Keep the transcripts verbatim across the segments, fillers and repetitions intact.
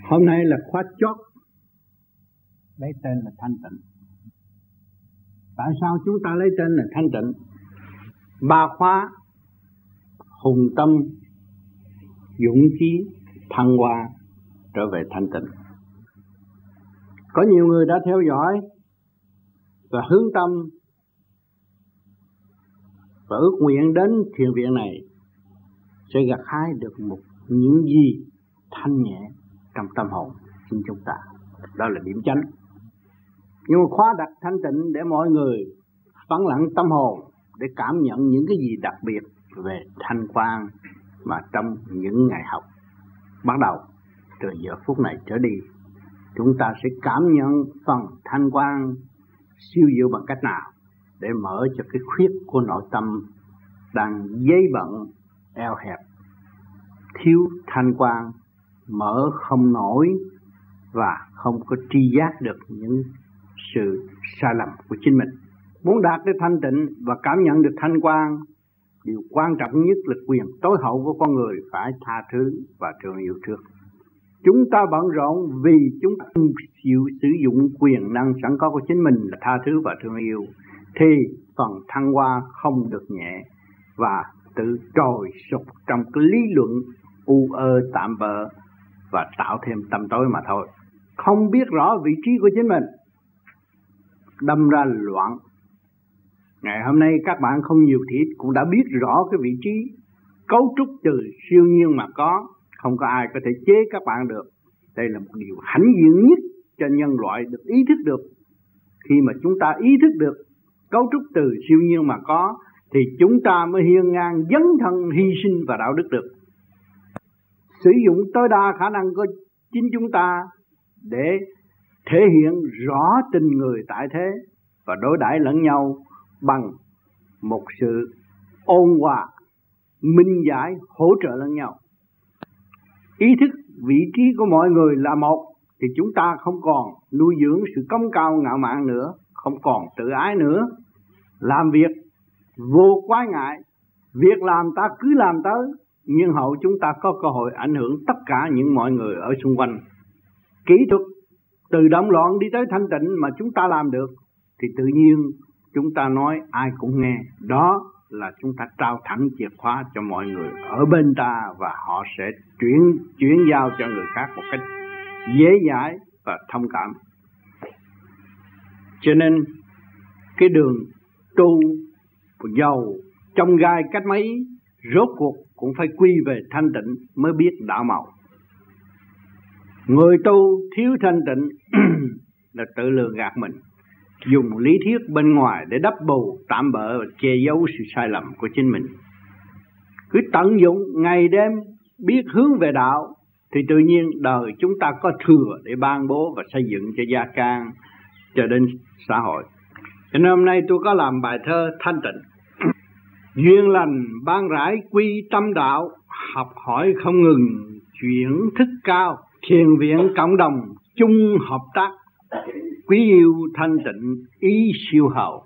Hôm nay là khóa chót, lấy tên là thanh tịnh. Tại sao chúng ta lấy tên là thanh tịnh? Ba khóa: hùng tâm, dũng chí, thăng hoa, trở về thanh tịnh. Có nhiều người đã theo dõi và hướng tâm và ước nguyện đến thiền viện này sẽ gặt hái được một những gì thanh nhẹ trong tâm hồn của chúng ta. Đó là điểm chánh. Nhưng mà khóa đặt thanh tịnh để mọi người vắng lặng tâm hồn, để cảm nhận những cái gì đặc biệt về thanh quan mà trong những ngày học bắt đầu từ giờ phút này trở đi, chúng ta sẽ cảm nhận phần thanh quan siêu diệu bằng cách nào để mở cho cái khuyết của nội tâm đang dây bận, eo hẹp, thiếu thanh quan, mở không nổi và không có tri giác được những sự sai lầm của chính mình. Muốn đạt đến thanh tịnh và cảm nhận được thanh quan, điều quan trọng nhất là quyền tối hậu của con người phải tha thứ và thương yêu thương. Chúng ta bận rộn vì chúng ta không chịu sử dụng quyền năng sẵn có của chính mình là tha thứ và thương yêu, thì phần thăng hoa không được nhẹ và tự trồi sụp trong cái lý luận u ơ tạm bợ và tạo thêm tâm tối mà thôi. Không biết rõ vị trí của chính mình, đâm ra loạn. Ngày hôm nay các bạn không nhiều thì ít cũng đã biết rõ cái vị trí cấu trúc từ siêu nhiên mà có, không có ai có thể chế các bạn được. Đây là một điều hãnh diện nhất cho nhân loại được ý thức được. Khi mà chúng ta ý thức được cấu trúc từ siêu nhiên mà có, thì chúng ta mới hiên ngang dấn thân hy sinh và đạo đức được. Sử dụng tối đa khả năng của chính chúng ta để thể hiện rõ tình người tại thế và đối đãi lẫn nhau bằng một sự ôn hòa, minh giải, hỗ trợ lẫn nhau. Ý thức vị trí của mọi người là một, thì chúng ta không còn nuôi dưỡng sự cống cao ngạo mạn nữa, không còn tự ái nữa. Làm việc vô quái ngại, việc làm ta cứ làm tới, nhưng hậu chúng ta có cơ hội ảnh hưởng tất cả những mọi người ở xung quanh. Kỹ thuật từ động loạn đi tới thanh tịnh mà chúng ta làm được, thì tự nhiên chúng ta nói ai cũng nghe. Đó là chúng ta trao thẳng chìa khóa cho mọi người ở bên ta, và họ sẽ chuyển chuyển giao cho người khác một cách dễ dãi và thông cảm. Cho nên cái đường tu dầu trong gai cách mấy, rốt cuộc cũng phải quy về thanh tịnh mới biết đạo màu. Người tu thiếu thanh tịnh là tự lừa gạt mình, dùng lý thuyết bên ngoài để đắp bù, tạm bợ và che giấu sự sai lầm của chính mình. Cứ tận dụng ngày đêm biết hướng về đạo, thì tự nhiên đời chúng ta có thừa để ban bố và xây dựng cho gia can, cho đến xã hội. Cho nên hôm nay tôi có làm bài thơ thanh tịnh. Duyên lành ban rãi quy tâm đạo, học hỏi không ngừng chuyển thức cao. Thiền viện cộng đồng chung hợp tác, quý yêu thanh tịnh ý siêu hầu.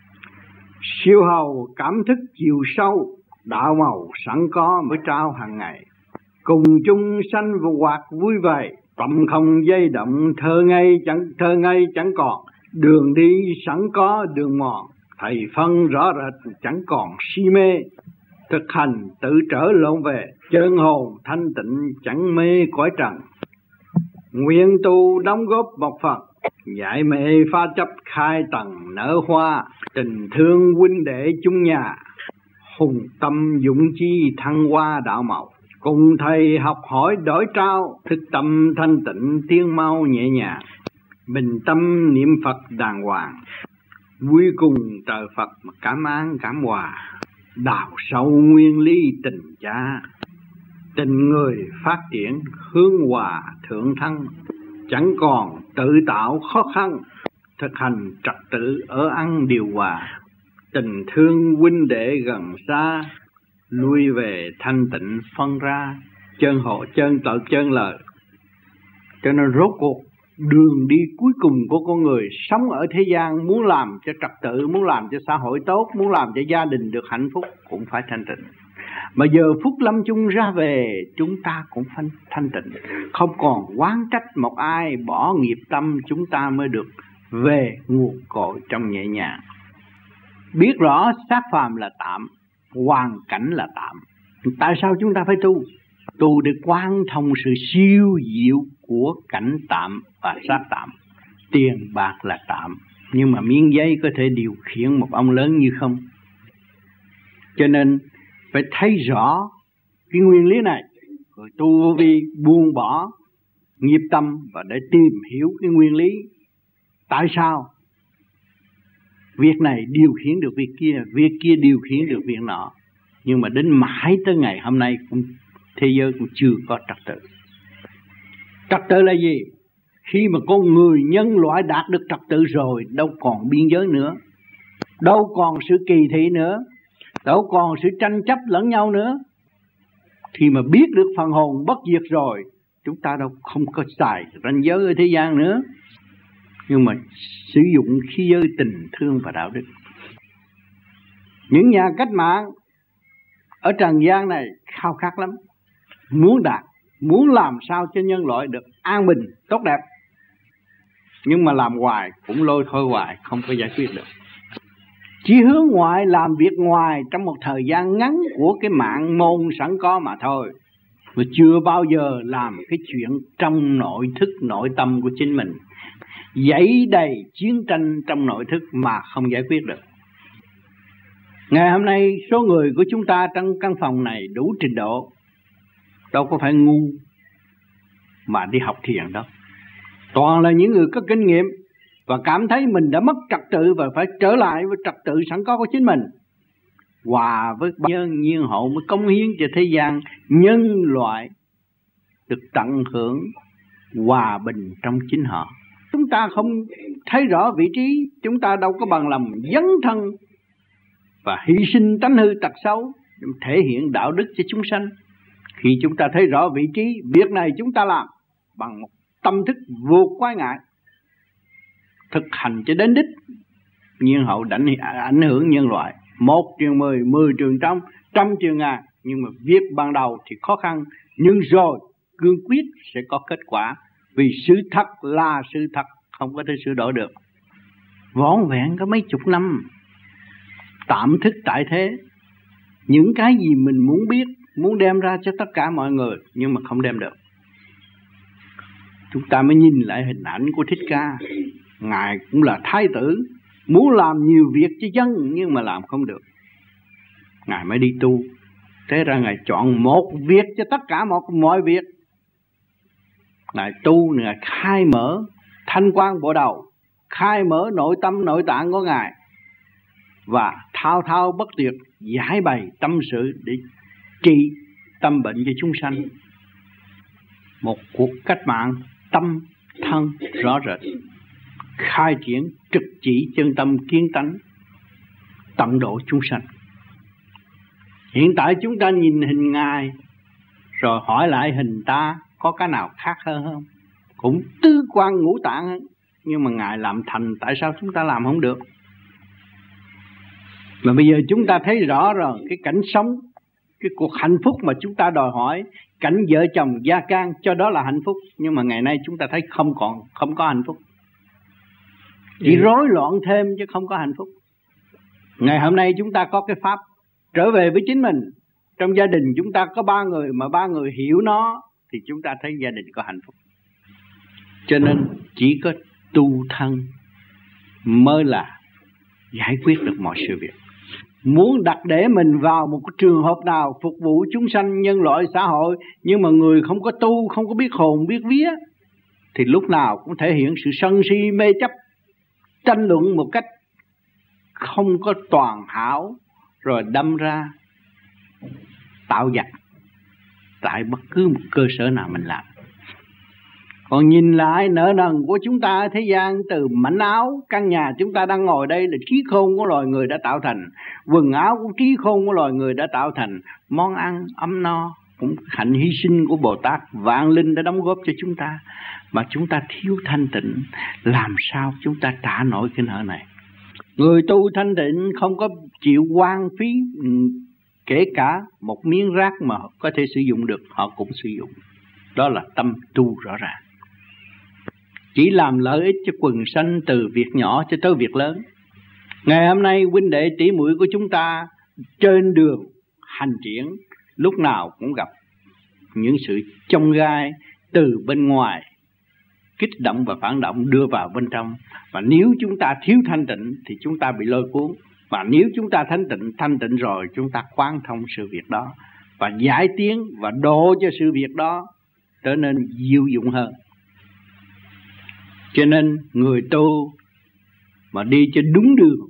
Siêu hầu cảm thức chiều sâu, đạo màu sẵn có mới trao hàng ngày. Cùng chung sanh và hoạt vui vẻ, tâm không dây động, thơ ngây chẳng thơ ngây chẳng còn. Đường đi sẵn có đường mòn, thầy phân rõ rệt chẳng còn si mê. Thực hành tự trở lộn về, chân hồn thanh tịnh chẳng mê cõi trần. Nguyện tu đóng góp một phần, dạy mẹ pha chấp khai tầng nở hoa. Tình thương huynh đệ chung nhà, hùng tâm dũng chi thăng hoa đạo màu. Cùng thầy học hỏi đổi trao, thức tâm thanh tịnh tiến mau nhẹ nhàng. Bình tâm niệm Phật đàng hoàng, vui cùng trời Phật mà cảm án cảm hòa. Đào sâu nguyên lý tình cha, tình người phát triển hướng hòa thượng thăng. Chẳng còn tự tạo khó khăn, thực hành trật tự ở ăn điều hòa. Tình thương huynh đệ gần xa, lui về thanh tịnh phân ra. Chân hộ chân tự chân lời. Cho nên rốt cuộc đường đi cuối cùng của con người sống ở thế gian, muốn làm cho trật tự, muốn làm cho xã hội tốt, muốn làm cho gia đình được hạnh phúc, cũng phải thanh tịnh. Mà giờ phút lâm chung ra về, chúng ta cũng phải thanh tịnh, không còn oán trách một ai, bỏ nghiệp tâm, chúng ta mới được về nguồn cội trong nhẹ nhàng. Biết rõ xác phàm là tạm, hoàn cảnh là tạm. Tại sao chúng ta phải tu? Tu để quan thông sự siêu diệu của cảnh tạm và xác tạm. Tiền bạc là tạm, nhưng mà miếng giấy có thể điều khiển một ông lớn như không. Cho nên phải thấy rõ cái nguyên lý này, rồi tu vô vi buông bỏ nghiệp tâm và để tìm hiểu cái nguyên lý. Tại sao việc này điều khiển được việc kia, việc kia điều khiển được việc nọ. Nhưng mà đến mãi tới ngày hôm nay cũng thế giới cũng chưa có trật tự. Trật tự là gì? Khi mà con người nhân loại đạt được trật tự rồi, đâu còn biên giới nữa, đâu còn sự kỳ thị nữa, đâu còn sự tranh chấp lẫn nhau nữa. Khi mà biết được phần hồn bất diệt rồi, chúng ta đâu không có xài ranh giới ở thế gian nữa, nhưng mà sử dụng khí giới tình thương và đạo đức. Những nhà cách mạng ở trần gian này khao khát lắm, muốn đạt, muốn làm sao cho nhân loại được an bình, tốt đẹp. Nhưng mà làm hoài cũng lôi thôi hoài, không có giải quyết được. Chỉ hướng ngoại, làm việc ngoài trong một thời gian ngắn của cái mạng môn sẵn có mà thôi. Mà chưa bao giờ làm cái chuyện trong nội thức, nội tâm của chính mình. Dẫy đầy chiến tranh trong nội thức mà không giải quyết được. Ngày hôm nay số người của chúng ta trong căn phòng này đủ trình độ, đâu có phải ngu mà đi học thiền đâu. Toàn là những người có kinh nghiệm và cảm thấy mình đã mất trật tự và phải trở lại với trật tự sẵn có của chính mình. Hòa với nhân nhiên hậu mới cống hiến cho thế gian nhân loại được tận hưởng hòa bình trong chính họ. Chúng ta không thấy rõ vị trí, chúng ta đâu có bằng lòng dấn thân và hy sinh tánh hư tật xấu thể hiện đạo đức cho chúng sanh. Khi chúng ta thấy rõ vị trí, việc này chúng ta làm bằng một tâm thức vô quái ngại, thực hành cho đến đích, nhiên hậu đánh ảnh hưởng nhân loại. Một trường mười, mười trường trăm, trăm trường ngàn. Nhưng mà việc ban đầu thì khó khăn, nhưng rồi cương quyết sẽ có kết quả. Vì sự thật là sự thật, không có thể sửa đổi được. Vỏn vẹn có mấy chục năm tạm thức tại thế, những cái gì mình muốn biết, muốn đem ra cho tất cả mọi người, nhưng mà không đem được. Chúng ta mới nhìn lại hình ảnh của Thích Ca. Ngài cũng là thái tử, muốn làm nhiều việc cho dân nhưng mà làm không được. Ngài mới đi tu. Thế ra Ngài chọn một việc cho tất cả một, mọi việc. Ngài tu, Ngài khai mở thanh quan bộ đầu, khai mở nội tâm nội tạng của Ngài, và thao thao bất tuyệt giải bày tâm sự để trị tâm bệnh cho chúng sanh. Một cuộc cách mạng tâm thân rõ rệt, khai triển trực chỉ chân tâm kiến tánh, tận độ chúng sanh. Hiện tại chúng ta nhìn hình Ngài rồi hỏi lại hình ta có cái nào khác hơn không? Cũng tứ quan ngũ tạng, nhưng mà Ngài làm thành, tại sao chúng ta làm không được? Mà bây giờ chúng ta thấy rõ rồi cái cảnh sống, cái cuộc hạnh phúc mà chúng ta đòi hỏi, cảnh vợ chồng gia can cho đó là hạnh phúc. Nhưng mà ngày nay chúng ta thấy không còn, không có hạnh phúc, chỉ ừ. rối loạn thêm chứ không có hạnh phúc. Ngày hôm nay chúng ta có cái pháp trở về với chính mình. Trong gia đình chúng ta có ba người, mà ba người hiểu nó thì chúng ta thấy gia đình có hạnh phúc. Cho nên chỉ có tu thân mới là giải quyết được mọi sự việc. Muốn đặt để mình vào một cái trường hợp nào phục vụ chúng sanh, nhân loại, xã hội, nhưng mà người không có tu, không có biết hồn, biết vía, thì lúc nào cũng thể hiện sự sân si mê chấp, tranh luận một cách không có toàn hảo, rồi đâm ra tạo giặc tại bất cứ một cơ sở nào mình làm. Còn nhìn lại nợ nần của chúng ta ở thế gian, từ mảnh áo, căn nhà chúng ta đang ngồi đây là trí khôn của loài người đã tạo thành, quần áo cũng trí khôn của loài người đã tạo thành, món ăn ấm no cũng hạnh hy sinh của Bồ Tát vạn linh đã đóng góp cho chúng ta. Mà chúng ta thiếu thanh tịnh, làm sao chúng ta trả nổi cái nợ này? Người tu thanh tịnh không có chịu hoang phí kể cả một miếng rác mà có thể sử dụng được họ cũng sử dụng. Đó là tâm tu rõ ràng. Chỉ làm lợi ích cho quần sanh từ việc nhỏ cho tới việc lớn. Ngày hôm nay huynh đệ tỷ muội của chúng ta trên đường hành triển lúc nào cũng gặp những sự chông gai từ bên ngoài kích động và phản động đưa vào bên trong. Và nếu chúng ta thiếu thanh tịnh thì chúng ta bị lôi cuốn. Và nếu chúng ta thanh tịnh, thanh tịnh rồi chúng ta quán thông sự việc đó và giải tiến và độ cho sự việc đó trở nên diệu dụng hơn. Cho nên người tu mà đi cho đúng đường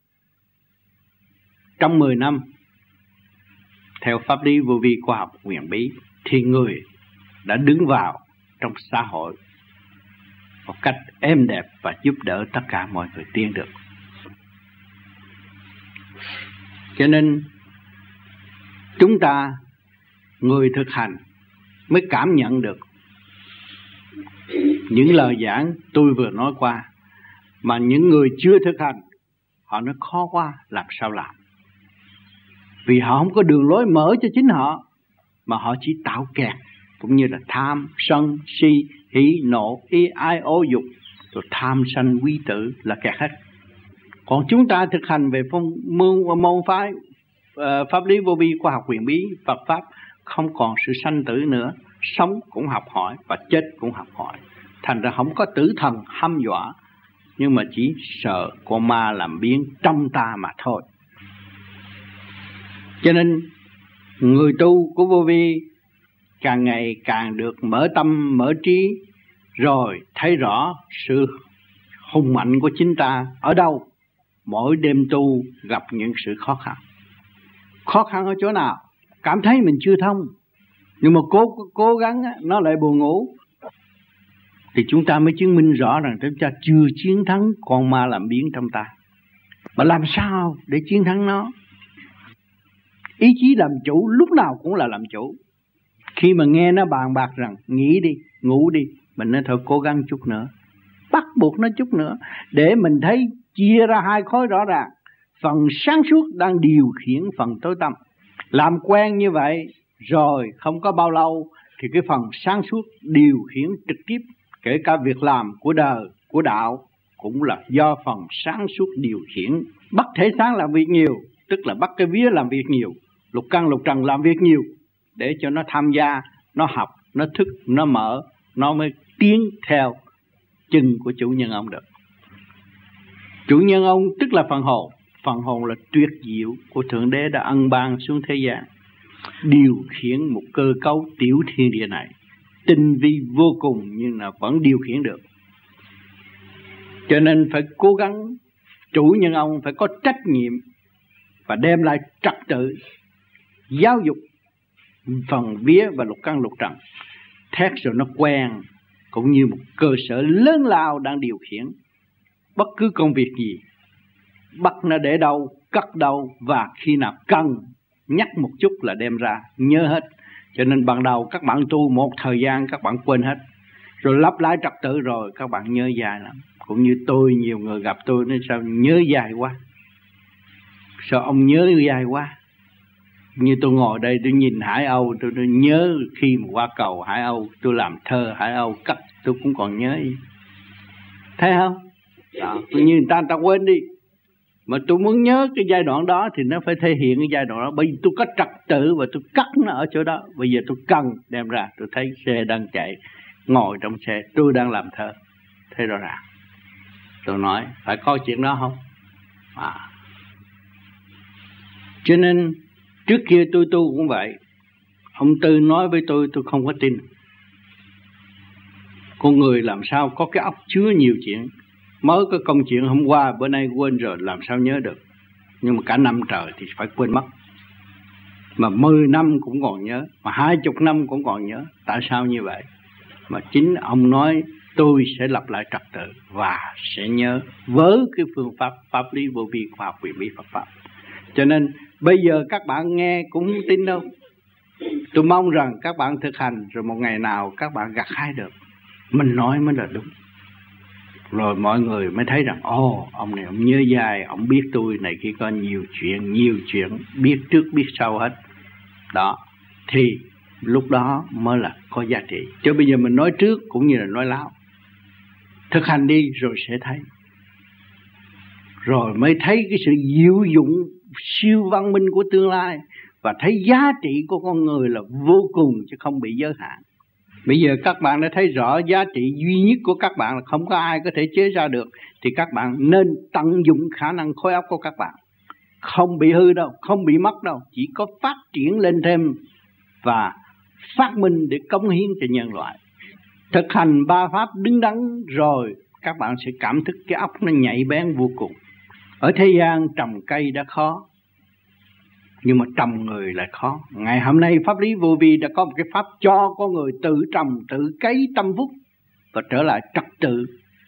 trong mười năm theo pháp lý vô vi khoa học huyền bí thì người đã đứng vào trong xã hội một cách êm đẹp và giúp đỡ tất cả mọi người tiến được. Cho nên chúng ta người thực hành mới cảm nhận được những lời giảng tôi vừa nói qua. Mà những người chưa thực hành họ nói khó quá, làm sao làm? Vì họ không có đường lối mở cho chính họ, mà họ chỉ tạo kẹt, cũng như là tham, sân, si, hỉ, nộ, ý, ái, ố, dục, rồi tham sanh quý tử là kẹt hết. Còn chúng ta thực hành về phong môn môn phái uh, pháp lý vô vi khoa học huyền bí Phật pháp, không còn sự sanh tử nữa, sống cũng học hỏi và chết cũng học hỏi. Thành ra không có tử thần hăm dọa, nhưng mà chỉ sợ con ma làm biến trong ta mà thôi. Cho nên người tu của vô vi càng ngày càng được mở tâm, mở trí, rồi thấy rõ sự hùng mạnh của chính ta ở đâu. Mỗi đêm tu gặp những sự khó khăn. Khó khăn ở chỗ nào? Cảm thấy mình chưa thông, nhưng mà cố cố gắng nó lại buồn ngủ. Thì chúng ta mới chứng minh rõ rằng chúng ta chưa chiến thắng con ma làm biến trong ta. Mà làm sao để chiến thắng nó? Ý chí làm chủ lúc nào cũng là làm chủ. Khi mà nghe nó bàn bạc rằng nghỉ đi, ngủ đi, mình nói thôi cố gắng chút nữa, bắt buộc nó chút nữa, để mình thấy chia ra hai khối rõ ràng. Phần sáng suốt đang điều khiển phần tối tâm. Làm quen như vậy rồi không có bao lâu thì cái phần sáng suốt điều khiển trực tiếp, kể cả việc làm của đời, của đạo, cũng là do phần sáng suốt điều khiển. Bắt thể sáng làm việc nhiều, tức là bắt cái vía làm việc nhiều, lục căn lục trần làm việc nhiều, để cho nó tham gia, nó học, nó thức, nó mở, nó mới tiến theo chân của chủ nhân ông được. Chủ nhân ông tức là phần hồn. Phần hồn là tuyệt diệu của Thượng Đế đã ân ban xuống thế gian, điều khiển một cơ cấu tiểu thiên địa này tinh vi vô cùng, nhưng là vẫn điều khiển được. Cho nên phải cố gắng, chủ nhân ông phải có trách nhiệm và đem lại trật tự, giáo dục phần vía và lục căn lục trần, thét rồi nó quen, cũng như một cơ sở lớn lao đang điều khiển bất cứ công việc gì. Bắt nó để đâu, cất đâu, và khi nào cần nhắc một chút là đem ra, nhớ hết. Cho nên ban đầu các bạn tu một thời gian các bạn quên hết, rồi lặp lại trật tự rồi các bạn nhớ dài lắm. Cũng như tôi, nhiều người gặp tôi nói sao nhớ dài quá, sao ông nhớ dài quá. Như tôi ngồi đây tôi nhìn Hải Âu, tôi, tôi nhớ khi mà qua cầu Hải Âu, tôi làm thơ Hải Âu cắt tôi cũng còn nhớ. Thấy không? Đó, như người ta người ta quên đi. Mà tôi muốn nhớ cái giai đoạn đó thì nó phải thể hiện cái giai đoạn đó. Bởi vì tôi có trật tự và tôi cắt nó ở chỗ đó. Bây giờ tôi cần đem ra, tôi thấy xe đang chạy, ngồi trong xe, tôi đang làm thơ. Thấy rõ ràng. Tôi nói, phải có chuyện đó không? À. Cho nên, trước kia tôi tu cũng vậy. Ông Tư nói với tôi, tôi không có tin. Con người làm sao có cái óc chứa nhiều chuyện. Mới có công chuyện hôm qua, bữa nay quên rồi, làm sao nhớ được. Nhưng mà cả năm trời thì phải quên mất. Mà mười năm cũng còn nhớ, mà hai chục năm cũng còn nhớ. Tại sao như vậy? Mà chính ông nói tôi sẽ lập lại trật tự và sẽ nhớ với cái phương pháp pháp lý vô vi khoa học huyền bí Phật pháp. Cho nên bây giờ các bạn nghe cũng không tin đâu. Tôi mong rằng các bạn thực hành rồi một ngày nào các bạn gặt hái được. Mình nói mới là đúng. Rồi mọi người mới thấy rằng ồ, ông này ông nhớ dai, ông biết tôi này kia, có nhiều chuyện, nhiều chuyện, biết trước biết sau hết. Đó, thì lúc đó mới là có giá trị. Chứ bây giờ mình nói trước cũng như là nói láo. Thực hành đi rồi sẽ thấy. Rồi mới thấy cái sự diệu dụng siêu văn minh của tương lai, và thấy giá trị của con người là vô cùng chứ không bị giới hạn. Bây giờ các bạn đã thấy rõ giá trị duy nhất của các bạn là không có ai có thể chế ra được, thì các bạn nên tận dụng khả năng khối óc của các bạn. Không bị hư đâu, không bị mất đâu, chỉ có phát triển lên thêm và phát minh để cống hiến cho nhân loại. Thực hành ba pháp đứng đắn rồi các bạn sẽ cảm thức cái óc nó nhạy bén vô cùng. Ở thế gian trồng cây đã khó, nhưng mà trồng người lại khó. Ngày hôm nay pháp lý vô vi đã có một cái pháp cho con người tự trồng, tự cấy trăm phút và trở lại trật tự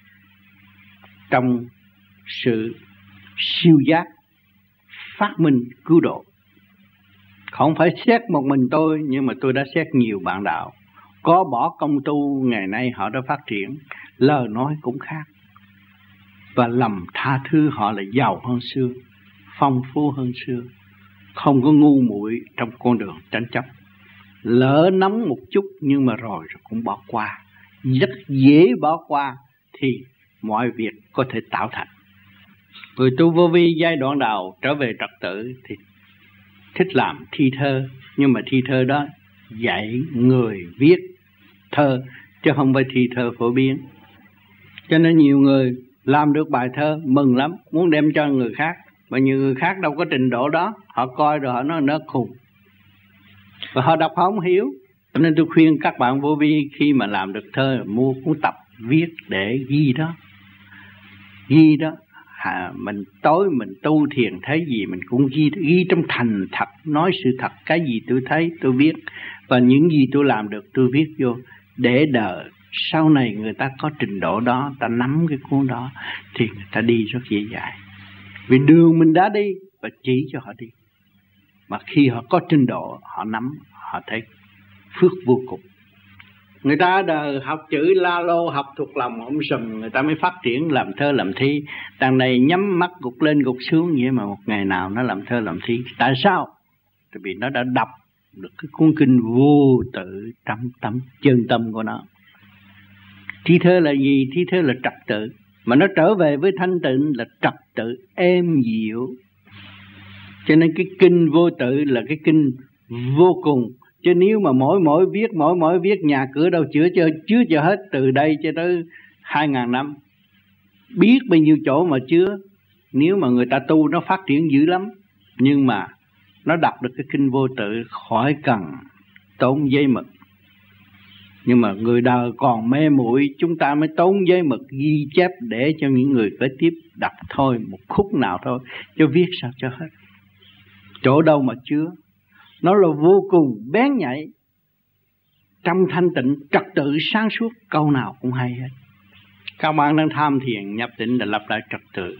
trong sự siêu giác, phát minh, cứu độ. Không phải xét một mình tôi, nhưng mà tôi đã xét nhiều bạn đạo có bỏ công tu, ngày nay họ đã phát triển, lời nói cũng khác, và lòng tha thứ họ là giàu hơn xưa, phong phú hơn xưa, không có ngu muội trong con đường tranh chấp. Lỡ nóng một chút nhưng mà rồi, rồi cũng bỏ qua, rất dễ bỏ qua thì mọi việc có thể tạo thành. Người tu vô vi giai đoạn đầu trở về trật tự thì thích làm thi thơ, nhưng mà thi thơ đó dạy người viết thơ chứ không phải thi thơ phổ biến. Cho nên nhiều người làm được bài thơ mừng lắm, muốn đem cho người khác, mà nhiều người khác đâu có trình độ đó, họ coi rồi họ nói nó khùng, và họ đọc họ không hiểu. Cho nên tôi khuyên các bạn vô vi khi mà làm được thơ, mua cuốn tập viết để ghi đó, ghi đó. À, mình tối mình tu thiền thấy gì mình cũng ghi, ghi trong thành thật, nói sự thật, cái gì tôi thấy tôi viết, và những gì tôi làm được tôi viết vô, để đời sau này người ta có trình độ đó, ta nắm cái cuốn đó thì người ta đi rất dễ dàng. Vì đường mình đã đi và chỉ cho họ đi, mà khi họ có trình độ, họ nắm, họ thấy phước vô cùng. Người ta đời học chữ la lô, học thuộc lòng ôm sùm, người ta mới phát triển làm thơ làm thi. Đằng này nhắm mắt gục lên gục xuống vậy mà một ngày nào nó làm thơ làm thi. Tại sao? Tại vì nó đã đọc được cái cuốn kinh vô tự trong tâm chân tâm của nó. Thi thơ là gì? Thi thơ là trật tự, mà nó trở về với thanh tịnh là trật tự êm dịu. Cho nên cái kinh vô tự là cái kinh vô cùng. Chứ nếu mà mỗi mỗi viết, mỗi mỗi viết nhà cửa đâu chữa cho, chứa cho hết, từ đây cho tới hai ngàn năm. Biết bao nhiêu chỗ mà chứa. Nếu mà người ta tu nó phát triển dữ lắm. Nhưng mà nó đọc được cái kinh vô tự khỏi cần tốn giấy mực. Nhưng mà người đời còn mê muội, chúng ta mới tốn giấy mực ghi chép để cho những người kế tiếp đọc thôi, một khúc nào thôi, cho viết sao cho hết. Chỗ đâu mà chứa. Nó là vô cùng bén nhạy, trong thanh tịnh, trật tự, sáng suốt, câu nào cũng hay hết. Các bạn đang tham thiền nhập định là lập lại trật tự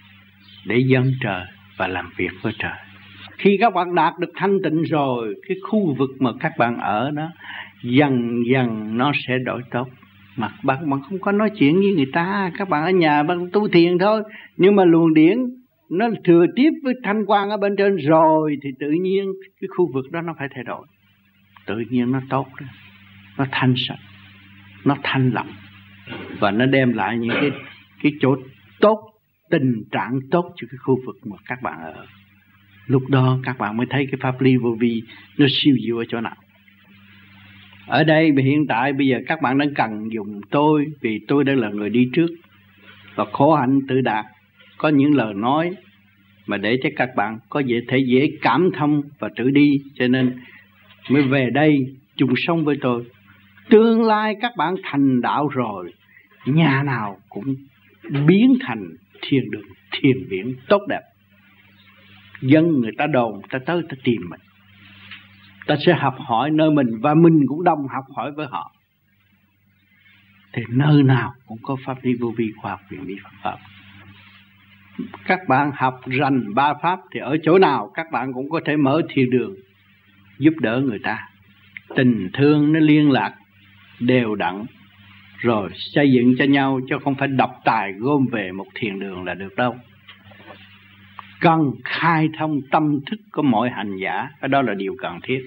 để dâng trời và làm việc với trời. Khi các bạn đạt được thanh tịnh rồi, cái khu vực mà các bạn ở đó dần dần nó sẽ đổi tốt. Mà bạn, bạn không có nói chuyện với người ta, các bạn ở nhà bạn tu thiền thôi, nhưng mà luồng điển nó thừa tiếp với thanh quan ở bên trên rồi thì tự nhiên cái khu vực đó nó phải thay đổi. Tự nhiên nó tốt đó. Nó thanh sạch, nó thanh lặng, và nó đem lại những cái, cái chỗ tốt, tình trạng tốt cho cái khu vực mà các bạn ở. Lúc đó các bạn mới thấy cái pháp lý vô vi nó siêu diệu ở chỗ nào. Ở đây hiện tại bây giờ các bạn đang cần dùng tôi, vì tôi đang là người đi trước và khổ hạnh tự đạt. Có những lời nói mà để cho các bạn có thể dễ cảm thông và tự đi, cho nên mới về đây chung sống với tôi. Tương lai các bạn thành đạo rồi, nhà nào cũng biến thành thiên đường, thiền viện tốt đẹp. Dân người ta đồn, ta tới ta tìm mình, ta sẽ học hỏi nơi mình, và mình cũng đồng học hỏi với họ. Thì nơi nào cũng có pháp lý vô vi, khoa học huyền bí Phật pháp. Các bạn học rành ba pháp thì ở chỗ nào các bạn cũng có thể mở thiên đường giúp đỡ người ta. Tình thương nó liên lạc đều đặn, rồi xây dựng cho nhau, chứ không phải độc tài gom về một thiền đường là được đâu. Cần khai thông tâm thức của mọi hành giả, cái đó là điều cần thiết.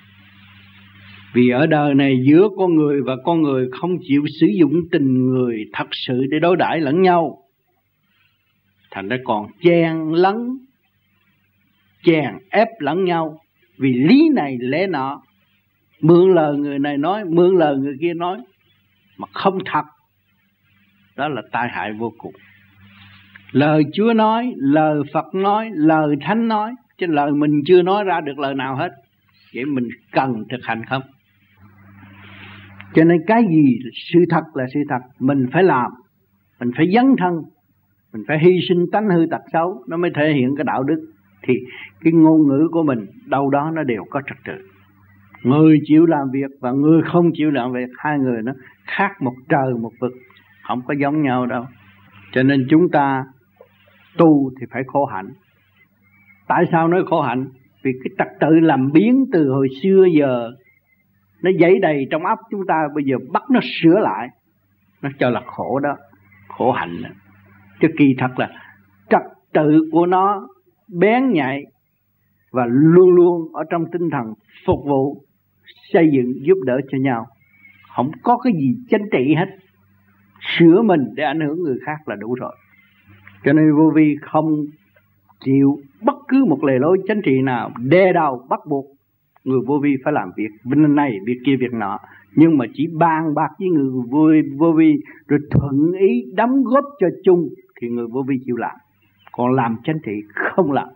Vì ở đời này giữa con người và con người không chịu sử dụng tình người thật sự để đối đãi lẫn nhau, thành ra còn chen lấn, chèn ép lẫn nhau vì lý này lẽ nọ, mượn lời người này nói, mượn lời người kia nói mà không thật. Đó là tai hại vô cùng. Lời Chúa nói, lời Phật nói, lời Thánh nói, chứ lời mình chưa nói ra được lời nào hết. Vậy mình cần thực hành không? Cho nên cái gì sự thật là sự thật, mình phải làm, mình phải dấn thân, mình phải hy sinh tánh hư tật xấu, nó mới thể hiện cái đạo đức. Thì cái ngôn ngữ của mình đâu đó nó đều có trật tự. Người chịu làm việc và người không chịu làm việc, hai người nó khác một trời một vực, không có giống nhau đâu. Cho nên chúng ta tu thì phải khổ hạnh. Tại sao nói khổ hạnh? Vì cái trật tự làm biến từ hồi xưa giờ nó dấy đầy trong óc chúng ta, bây giờ bắt nó sửa lại, nó cho là khổ đó, khổ hạnh đó. Chứ kỳ thật là trật tự của nó bén nhạy và luôn luôn ở trong tinh thần phục vụ, xây dựng giúp đỡ cho nhau, không có cái gì chánh trị hết. Sửa mình để ảnh hưởng người khác là đủ rồi. Cho nên vô vi không chịu bất cứ một lề lối chánh trị nào đè đầu bắt buộc người vô vi phải làm việc này, việc kia, việc nọ. Nhưng mà chỉ bàn bạc với người vô vi, vô vi rồi thuận ý đóng góp cho chung thì người vô vi chịu làm. Còn làm chánh trị không làm.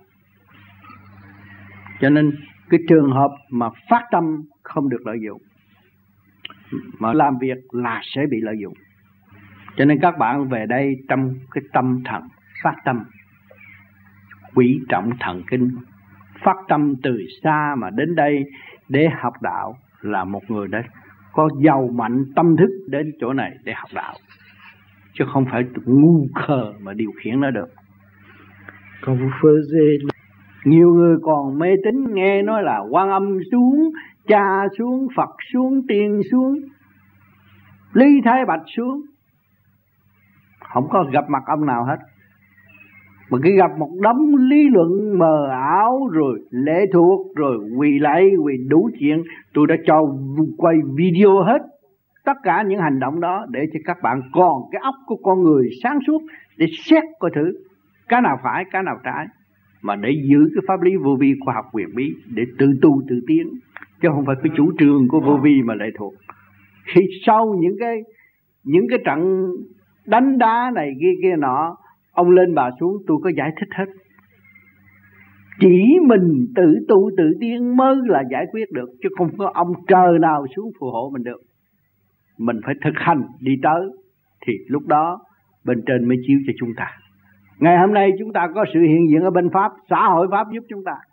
Cho nên cái trường hợp mà phát tâm không được lợi dụng, mà làm việc là sẽ bị lợi dụng. Cho nên các bạn về đây trong cái tâm thần phát tâm, quý trọng thần kinh, phát tâm từ xa mà đến đây để học đạo là một người đấy có giàu mạnh tâm thức đến chỗ này để học đạo, chứ không phải ngu khờ mà điều khiển nó được. Quand vous faisiez... Nhiều người còn mê tín, nghe nói là Quan Âm xuống, Cha xuống, Phật xuống, Tiên xuống, Lý Thái Bạch xuống. Không có gặp mặt ông nào hết, mà cứ gặp một đống lý luận mờ ảo, rồi lễ thuộc, rồi quỳ lạy, quỳ đủ chuyện. Tôi đã cho quay video hết tất cả những hành động đó để cho các bạn còn cái óc của con người sáng suốt để xét coi thử cái nào phải, cái nào trái, mà để giữ cái pháp lý vô vi khoa học quyền bí để tự tu tự tiến, chứ không phải cái chủ trương của vô vi mà lệ thuộc. Khi sau những cái những cái trận đánh đá này kia kia nọ, ông lên bà xuống, tôi có giải thích hết. Chỉ mình tự tu tự tiến mới là giải quyết được, chứ không có ông trời nào xuống phù hộ mình được. Mình phải thực hành đi tới thì lúc đó bên trên mới chiếu cho chúng ta. Ngày hôm nay chúng ta có sự hiện diện ở bên Pháp, xã hội Pháp giúp chúng ta.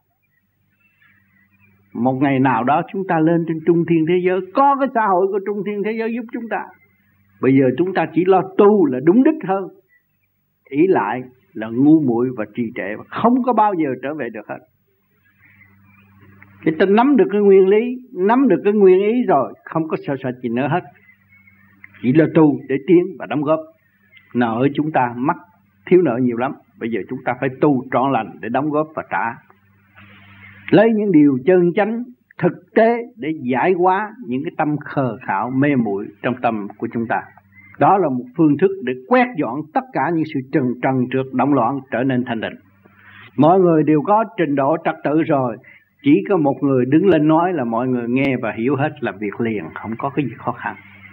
Một ngày nào đó chúng ta lên trên trung thiên thế giới, có cái xã hội của trung thiên thế giới giúp chúng ta. Bây giờ chúng ta chỉ lo tu là đúng đích hơn, ý lại là ngu muội và trì trệ, không có bao giờ trở về được hết. Cái ta nắm được cái nguyên lý, nắm được cái nguyên ý rồi, không có sợ sợ gì nữa hết. Chỉ là tu để tiến và đóng góp. Nợ chúng ta mắc thiếu nợ nhiều lắm, bây giờ chúng ta phải tu trọn lành để đóng góp và trả. Lấy những điều chân chánh thực tế để giải hóa những cái tâm khờ khạo mê muội trong tâm của chúng ta. Đó là một phương thức để quét dọn tất cả những sự trần trần trượt động loạn trở nên thanh định. Mọi người đều có trình độ trật tự rồi, chỉ có một người đứng lên nói là mọi người nghe và hiểu hết, làm việc liền, không có cái gì khó khăn.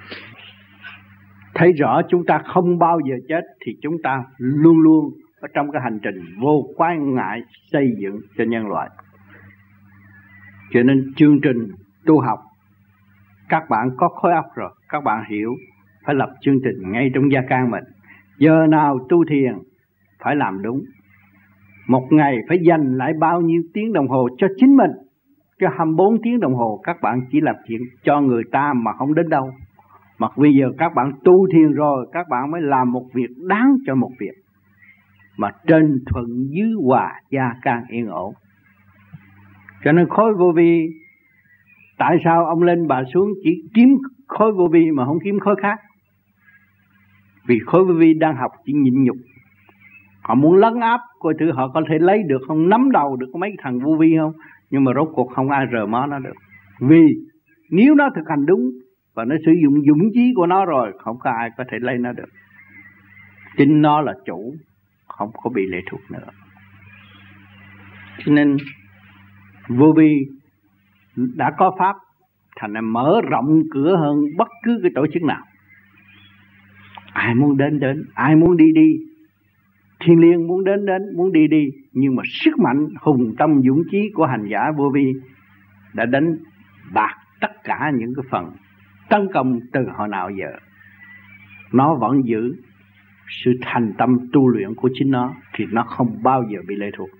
Thấy rõ chúng ta không bao giờ chết thì chúng ta luôn luôn ở trong cái hành trình vô quan ngại xây dựng cho nhân loại. Cho nên chương trình tu học, các bạn có khối óc rồi, các bạn hiểu phải lập chương trình ngay trong gia can mình. Giờ nào tu thiền phải làm đúng. Một ngày phải dành lại bao nhiêu tiếng đồng hồ cho chính mình. Chứ hai mươi bốn tiếng đồng hồ các bạn chỉ làm chuyện cho người ta mà không đến đâu. Mà bây giờ các bạn tu thiền rồi, các bạn mới làm một việc đáng cho một việc. Mà trên thuận dưới hòa, gia can yên ổn. Cho nên khối vô vi, tại sao ông lên bà xuống chỉ kiếm khối vô vi mà không kiếm khối khác? Vì khối vô vi đang học chỉ nhịn nhục. Họ muốn lấn áp, coi thử họ có thể lấy được không, nắm đầu được mấy thằng vô vi không. Nhưng mà rốt cuộc không ai rờ mó nó được. Vì nếu nó thực hành đúng và nó sử dụng dũng chí của nó rồi, không có ai có thể lấy nó được. Chính nó là chủ, không có bị lệ thuộc nữa. Cho nên vô vi đã có pháp, thành ra mở rộng cửa hơn bất cứ cái tổ chức nào. Ai muốn đến đến, ai muốn đi đi, thiên liêng muốn đến đến, muốn đi đi. Nhưng mà sức mạnh hùng tâm dũng chí của hành giả vô vi đã đánh bạc tất cả những cái phần tấn công từ hồi nào giờ. Nó vẫn giữ sự thành tâm tu luyện của chính nó, thì nó không bao giờ bị lệ thuộc.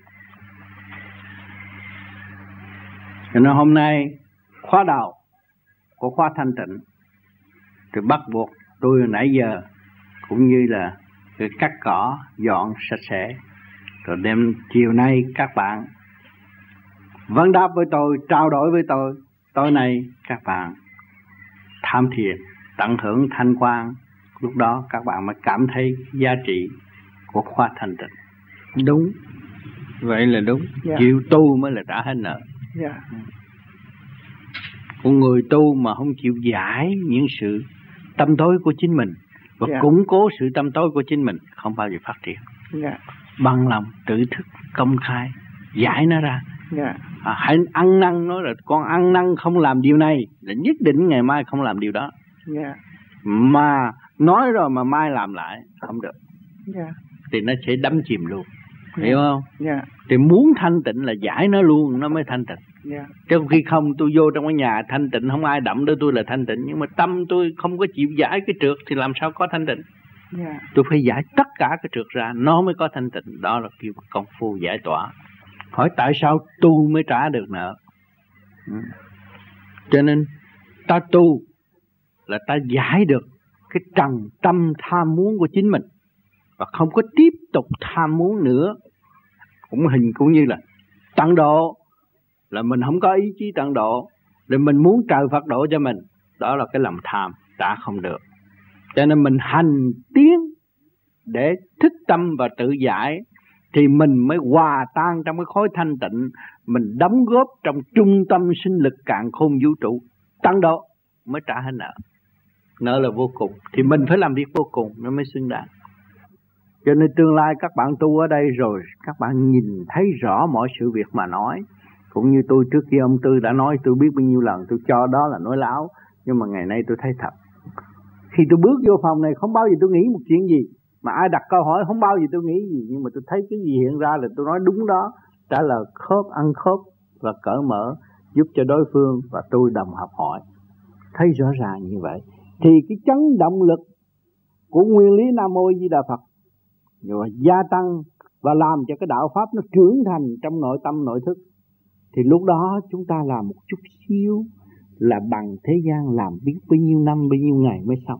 Cho nên hôm nay khóa đầu của khóa thanh tịnh thì bắt buộc tôi nãy giờ cũng như là cái cắt cỏ dọn sạch sẽ, rồi đêm chiều nay các bạn vấn đáp với tôi, trao đổi với tôi. Tối nay các bạn tham thiền, tận hưởng thanh quan, lúc đó các bạn mới cảm thấy giá trị của khóa thanh tịnh. Đúng, vậy là đúng. Yeah. Chịu tu mới là trả hết nợ. Yeah. Con người tu mà không chịu giải những sự tâm tối của chính mình và yeah. củng cố sự tâm tối của chính mình, không bao giờ phát triển. Yeah. Bằng lòng, tự thức, công khai, giải nó ra. Yeah. À, hãy ăn năn nói là con ăn năn không làm điều này là nhất định ngày mai không làm điều đó. Yeah. Mà nói rồi mà mai làm lại không được. Yeah. Thì nó sẽ đắm chìm luôn. Yeah. Hiểu không? Yeah. Thì muốn thanh tịnh là giải nó luôn, nó mới thanh tịnh. Yeah. Trong khi không, tôi vô trong cái nhà thanh tịnh, không ai đậm tới tôi là thanh tịnh. Nhưng mà tâm tôi không có chịu giải cái trượt thì làm sao có thanh tịnh. Yeah. Tôi phải giải tất cả cái trượt ra, nó mới có thanh tịnh. Đó là kêu công phu giải tỏa. Hỏi tại sao tu mới trả được nợ? Ừ. Cho nên ta tu là ta giải được cái trần tâm tham muốn của chính mình, và không có tiếp tục tham muốn nữa. Cũng hình cũng như là tận độ, là mình không có ý chí tận độ, để mình muốn trời Phật độ cho mình. Đó là cái lòng tham, đã không được. Cho nên mình hành tiến để thức tâm và tự giải, thì mình mới hòa tan trong cái khối thanh tịnh. Mình đóng góp trong trung tâm sinh lực càn khôn vũ trụ, tăng độ mới trả hết nợ. Nợ là vô cùng, thì mình phải làm việc vô cùng nó mới xứng đáng. Cho nên tương lai các bạn tu ở đây rồi, các bạn nhìn thấy rõ mọi sự việc mà nói. Cũng như tôi trước kia ông Tư đã nói, tôi biết bao nhiêu lần tôi cho đó là nói láo, nhưng mà ngày nay tôi thấy thật. Khi tôi bước vô phòng này không bao giờ tôi nghĩ một chuyện gì, mà ai đặt câu hỏi không bao giờ tôi nghĩ gì, nhưng mà tôi thấy cái gì hiện ra là tôi nói đúng đó, trả lời khớp, ăn khớp và cởi mở, giúp cho đối phương và tôi đồng học hỏi. Thấy rõ ràng như vậy thì cái chấn động lực của nguyên lý Nam Mô Di Đà Phật rồi gia tăng và làm cho cái đạo pháp nó trưởng thành trong nội tâm nội thức. Thì lúc đó chúng ta làm một chút xíu là bằng thế gian làm biết bao nhiêu năm, bao nhiêu ngày mới xong.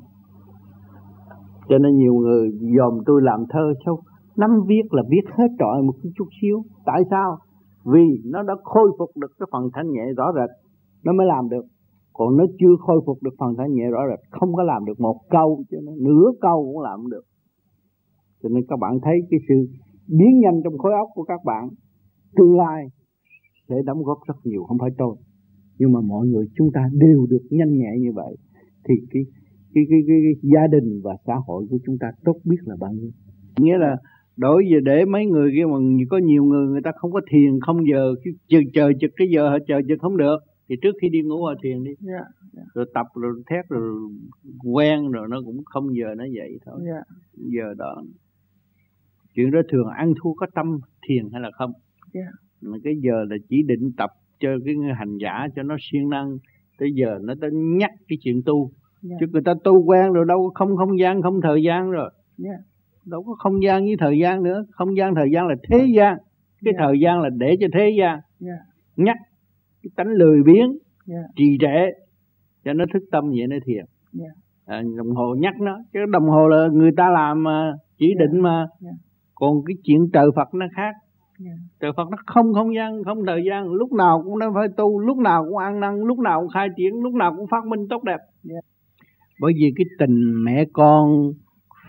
Cho nên nhiều người dòm tôi làm thơ sao năm viết là viết hết trọi một chút xíu. Tại sao? Vì nó đã khôi phục được cái phần thanh nhẹ rõ rệt, nó mới làm được. Còn nó chưa khôi phục được phần thanh nhẹ rõ rệt, không có làm được một câu, cho nên nửa câu cũng làm không được. Cho nên các bạn thấy cái sự biến nhanh trong khối óc của các bạn, tương lai sẽ đóng góp rất nhiều, không phải tôi. Nhưng mà mọi người chúng ta đều được nhanh nhẹ như vậy, thì cái cái cái, cái, cái gia đình và xã hội của chúng ta tốt biết là bao nhiêu. Nghĩa là đối với để mấy người kia mà có nhiều người người ta không có thiền không giờ, chờ chờ chực cái giờ họ chờ chực không được, thì trước khi đi ngủ họ thiền đi. Yeah, yeah. Rồi tập rồi thét rồi quen rồi nó cũng không giờ nó vậy thôi. Yeah. Giờ đó chuyện đó thường ăn thua có tâm thiền hay là không. Yeah. Mà cái giờ là chỉ định tập cho cái hành giả cho nó siêng năng, tới giờ nó tới nhắc cái chuyện tu. Yeah. Chứ người ta tu quen rồi đâu không không gian không thời gian rồi. Yeah. Đâu có không gian với thời gian nữa. Không gian thời gian là thế gian, cái yeah. thời gian là để cho thế gian. Yeah. Nhắc cái tánh lười biếng, yeah. trì trệ cho nó thức tâm vậy nó thiền. Yeah. À, đồng hồ nhắc nó, chứ đồng hồ là người ta làm mà, chỉ yeah. định mà. Yeah. Còn cái chuyện trời Phật nó khác. Yeah. Trời Phật nó không không gian, không thời gian, lúc nào cũng nó phải tu, lúc nào cũng ăn năn, lúc nào cũng khai triển, lúc nào cũng phát minh tốt đẹp. Yeah. Bởi vì cái tình mẹ con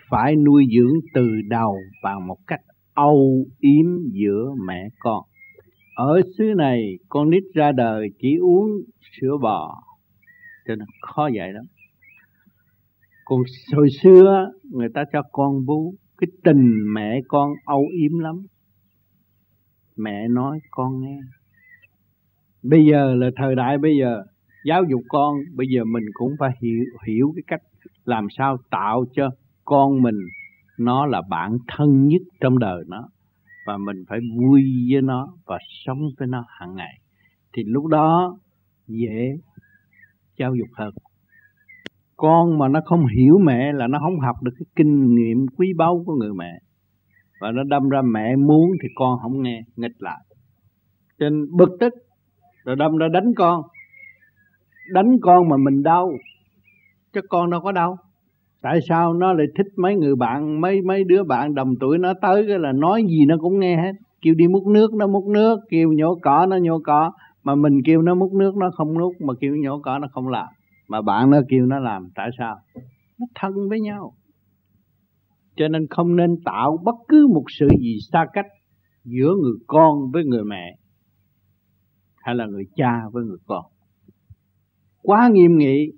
phải nuôi dưỡng từ đầu bằng một cách âu yếm giữa mẹ con. Ở xứ này con nít ra đời chỉ uống sữa bò, cho nên khó dạy lắm. Còn hồi xưa người ta cho con bú, cái tình mẹ con âu yếm lắm, mẹ nói con nghe. Bây giờ là thời đại bây giờ giáo dục con, bây giờ mình cũng phải hiểu hiểu cái cách làm sao tạo cho con mình nó là bạn thân nhất trong đời nó, và mình phải vui với nó và sống với nó hàng ngày, thì lúc đó dễ giáo dục hơn. Con mà nó không hiểu mẹ là nó không học được cái kinh nghiệm quý báu của người mẹ, và nó đâm ra mẹ muốn thì con không nghe, nghịch lại, cho nên bực tức rồi đâm ra đánh con. Đánh con mà mình đau, chứ con đâu có đau. Tại sao nó lại thích mấy người bạn, mấy mấy đứa bạn đồng tuổi nó tới cái là nói gì nó cũng nghe hết. Kêu đi múc nước nó múc nước, kêu nhổ cỏ nó nhổ cỏ, mà mình kêu nó múc nước nó không múc, mà kêu nhổ cỏ nó không làm, mà bạn nó kêu nó làm. Tại sao? Nó thân với nhau. Cho nên không nên tạo bất cứ một sự gì xa cách giữa người con với người mẹ, hay là người cha với người con. Quá nghiêm nghị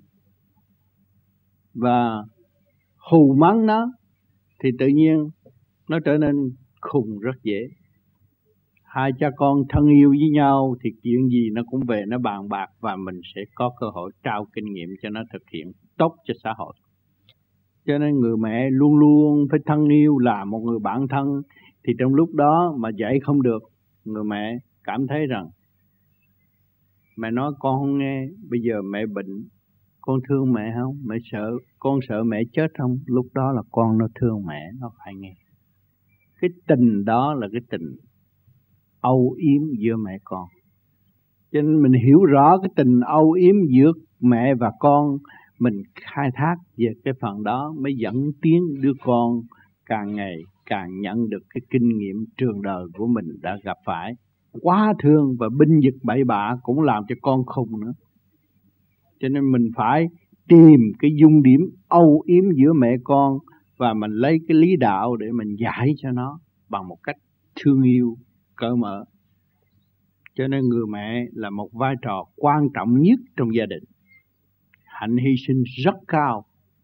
và hù mắng nó thì tự nhiên nó trở nên khùng rất dễ. Hai cha con thân yêu với nhau thì chuyện gì nó cũng về nó bàn bạc, và mình sẽ có cơ hội trao kinh nghiệm cho nó thực hiện tốt cho xã hội. Cho nên người mẹ luôn luôn phải thân yêu, là một người bạn thân. Thì trong lúc đó mà dạy không được, người mẹ cảm thấy rằng mẹ nói con không nghe, bây giờ mẹ bệnh, con thương mẹ không? Mẹ sợ, con sợ mẹ chết không? Lúc đó là con nó thương mẹ, nó phải nghe. Cái tình đó là cái tình âu yếm giữa mẹ con. Cho nên mình hiểu rõ cái tình âu yếm giữa mẹ và con, mình khai thác về cái phần đó mới dẫn tiến đứa con càng ngày càng nhận được cái kinh nghiệm trường đời của mình đã gặp phải. Quá thương và binh vực bậy bạ cũng làm cho con khùng nữa. Cho nên mình phải tìm cái dung điểm âu yếm giữa mẹ con, và mình lấy cái lý đạo để mình giải cho nó bằng một cách thương yêu, cởi mở. Cho nên người mẹ là một vai trò quan trọng nhất trong gia đình. Hạnh hy sinh rất cao.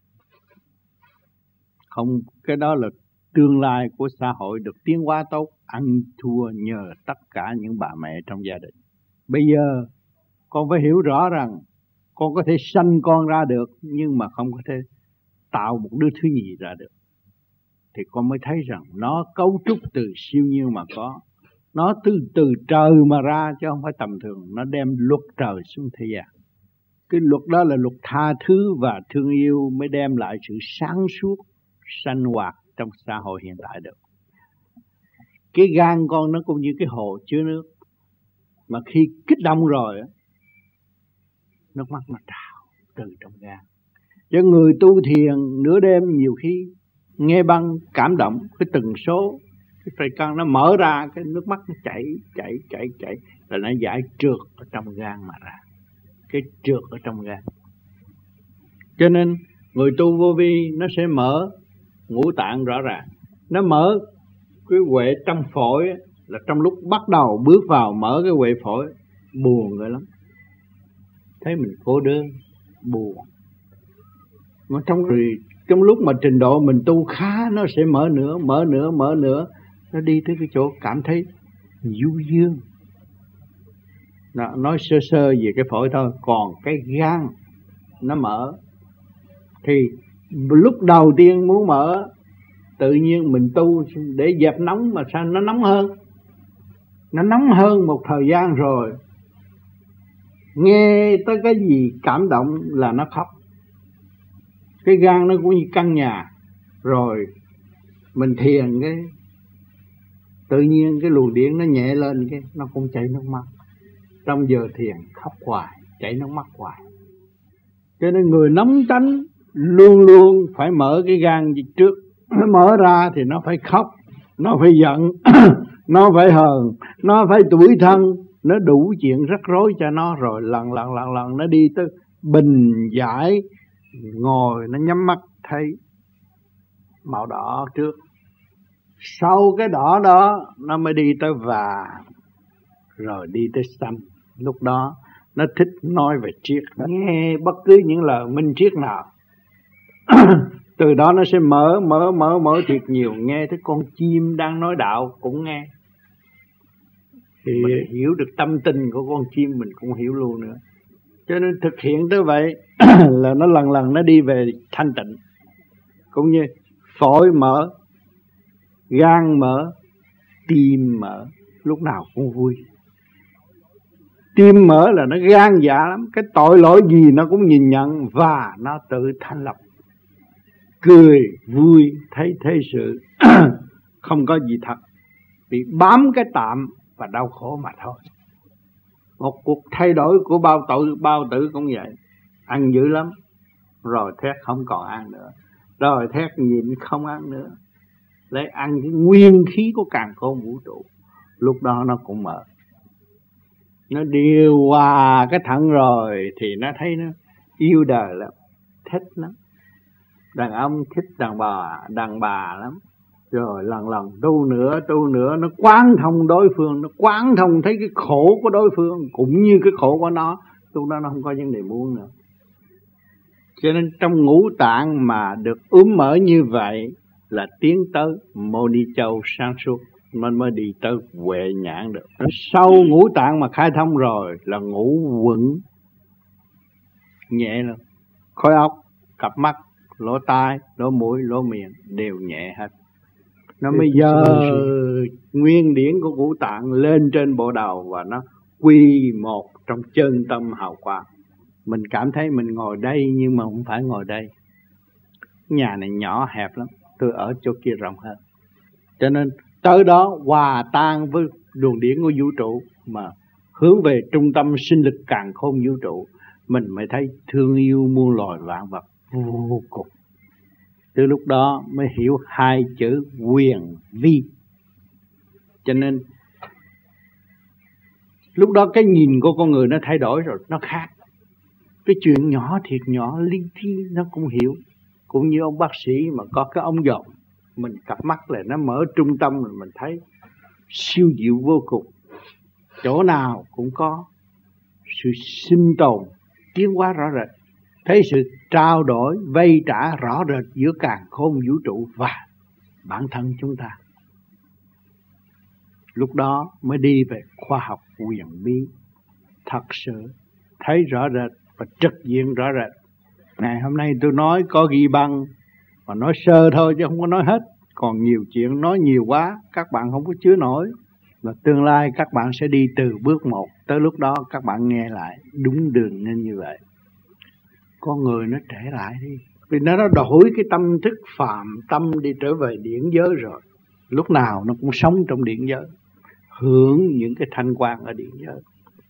Không, cái đó là tương lai của xã hội được tiến hóa tốt, ăn thua nhờ tất cả những bà mẹ trong gia đình. Bây giờ con phải hiểu rõ rằng con có thể sanh con ra được, nhưng mà không có thể tạo một đứa thứ nhì ra được. Thì con mới thấy rằng nó cấu trúc từ siêu nhiên mà có. Nó từ từ trời mà ra chứ không phải tầm thường. Nó đem luật trời xuống thế gian. Cái luật đó là luật tha thứ và thương yêu mới đem lại sự sáng suốt, sanh hoạt trong xã hội hiện tại được. Cái gan con nó cũng như cái hồ chứa nước, mà khi kích động rồi nước mắt nó trào từ trong gan. Cho người tu thiền nửa đêm nhiều khi nghe băng cảm động, cái tần số cái phây căn nó mở ra, cái nước mắt nó chảy chảy chảy chảy là nó giải trượt ở trong gan mà ra. Cái trượt ở trong gan. Cho nên người tu vô vi nó sẽ mở ngũ tạng rõ ràng. Nó mở cái huệ trong phổi, là trong lúc bắt đầu bước vào mở cái huệ phổi buồn rồi lắm. Thấy mình cô đơn, buồn. Mà trong trong lúc mà trình độ mình tu khá, nó sẽ mở nữa, mở nữa, mở nữa. Nó đi tới cái chỗ cảm thấy du dương. Đó, nói sơ sơ về cái phổi thôi. Còn cái gan nó mở, thì lúc đầu tiên muốn mở, tự nhiên mình tu để dẹp nóng mà sao nó nóng hơn. Nó nóng hơn một thời gian rồi, nghe tới cái gì cảm động là nó khóc. Cái gan nó cũng như căn nhà. Rồi mình thiền cái tự nhiên cái luồng điện nó nhẹ lên, cái nó cũng chảy nước mắt. Trong giờ thiền khóc hoài, chảy nước mắt hoài. Cho nên người nóng tánh luôn luôn phải mở cái gan gì trước. Nó mở ra thì nó phải khóc, nó phải giận, nó phải hờn, nó phải tủi thân. Nó đủ chuyện rắc rối cho nó, rồi lần lần lần lần nó đi tới bình giải, ngồi nó nhắm mắt thấy màu đỏ trước. Sau cái đỏ đó nó mới đi tới vàng, rồi đi tới xanh. Lúc đó nó thích nói về triết, nghe bất cứ những lời minh triết nào. Từ đó nó sẽ mở mở mở mở thiệt nhiều, nghe tới con chim đang nói đạo cũng nghe. Thì mình hiểu được tâm tình của con chim mình cũng hiểu luôn nữa. Cho nên thực hiện tới vậy là nó lần lần nó đi về thanh tịnh. Cũng như phổi mở, gan mở, tim mở, lúc nào cũng vui. Tim mở là nó gan dạ lắm, cái tội lỗi gì nó cũng nhìn nhận và nó tự thanh lập. Cười vui thấy thế sự không có gì thật, bị bám cái tạm và đau khổ mà thôi. Một cuộc thay đổi của bao tử bao tử cũng vậy, ăn dữ lắm, rồi thét không còn ăn nữa, rồi thét nhịn không ăn nữa, lấy ăn cái nguyên khí của càn khôn vũ trụ. Lúc đó nó cũng mở, nó điều hòa cái thận rồi thì nó thấy nó yêu đời lắm, thích lắm. Đàn ông thích đàn bà, đàn bà lắm. Rồi lần lần tu nữa, tu nữa, nó quán thông đối phương, nó quán thông thấy cái khổ của đối phương cũng như cái khổ của nó. Lúc đó nó không có vấn đề muốn nữa. Cho nên trong ngũ tạng mà được ướm mở như vậy là tiến tới Mô Ni Châu sáng suốt, nó mới đi tới huệ nhãn được. Sau ngũ tạng mà khai thông rồi là ngũ quẩn, nhẹ luôn. Khối óc, cặp mắt, lỗ tai, lỗ mũi, lỗ miệng đều nhẹ hết. Nó mới dơ nguyên điển của ngũ tạng lên trên bộ đầu và nó quy một trong chân tâm hào quang. Mình cảm thấy mình ngồi đây nhưng mà không phải ngồi đây. Nhà này nhỏ hẹp lắm, tôi ở chỗ kia rộng hơn. Cho nên tới đó hòa tan với luồng điển của vũ trụ mà hướng về trung tâm sinh lực càn khôn vũ trụ, mình mới thấy thương yêu muôn loài vạn vật vô cùng. Từ lúc đó mới hiểu hai chữ quyền vi. Cho nên lúc đó cái nhìn của con người nó thay đổi rồi, nó khác. Cái chuyện nhỏ thiệt nhỏ li thi nó cũng hiểu. Cũng như ông bác sĩ mà có cái ống dòm, mình cặp mắt lại nó mở trung tâm rồi mình thấy siêu diệu vô cùng. Chỗ nào cũng có sự sinh tồn, tiến hóa rõ rệt. Thấy sự trao đổi, vay trả rõ rệt giữa càn khôn vũ trụ và bản thân chúng ta. Lúc đó mới đi về khoa học huyền bí, thật sự thấy rõ rệt và trực diện rõ rệt. Ngày hôm nay tôi nói có ghi băng, mà nói sơ thôi chứ không có nói hết. Còn nhiều chuyện nói nhiều quá, các bạn không có chứa nổi. Và tương lai các bạn sẽ đi từ bước một, tới lúc đó các bạn nghe lại đúng đường nên như vậy. Con người nó trẻ lại đi, vì nó đã đổi cái tâm thức phàm tâm đi trở về điển giới rồi. Lúc nào nó cũng sống trong điển giới, hưởng những cái thanh quan ở điển giới.